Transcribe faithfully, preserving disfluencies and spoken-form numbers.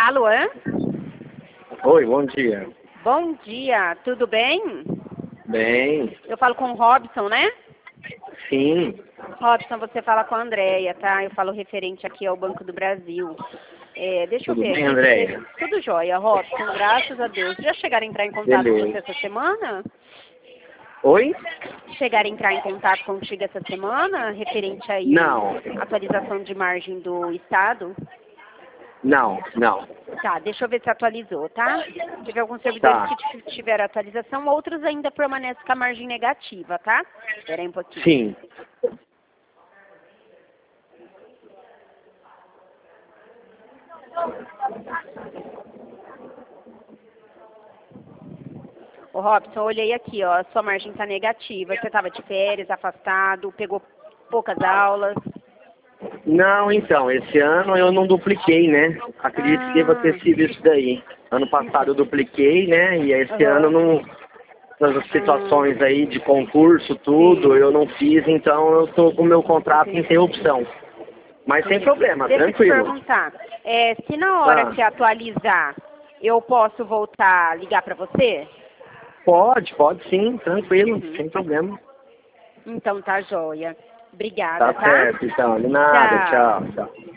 Alô? Oi, bom dia. Bom dia, tudo bem? Bem, Eu falo com o Robson, né? sim, Robson, você fala com a Andréia, tá? Eu falo referente aqui ao Banco do Brasil. É, deixa eu tudo ver bem, aqui. Andréia? Você... Tudo jóia, Robson, graças a Deus. Já chegaram a entrar em contato com você Beleza. essa semana? Oi? Chegaram a entrar em contato contigo essa semana, referente aí Não, à atualização de margem do Estado? não, não. Tá, deixa eu ver se atualizou, tá? Teve alguns servidores Tá, que t- tiveram atualização, outros ainda permanecem com a margem negativa, tá? Espera aí um pouquinho. sim. Ô Robson, eu olhei aqui, ó, sua margem tá negativa. Você estava de férias, afastado, pegou poucas aulas. Não, então, esse ano eu não dupliquei, né? Acredito que deva Ah, ter sido isso daí. Ano passado eu dupliquei, né? E esse ano aham. não, nas Ah, situações aí de concurso, tudo, sim, eu não fiz, então eu tô com o meu contrato em entendi, interrupção. Mas sem entendi. problema, Deixa eu te tranquilo. perguntar, é, se na hora Tá. que atualizar, eu posso voltar a ligar para você? Pode, pode sim, tranquilo, Uhum. sem problema. Então tá joia. Obrigada, Tá tá? certo, então, de nada, Tchau. tchau, tchau.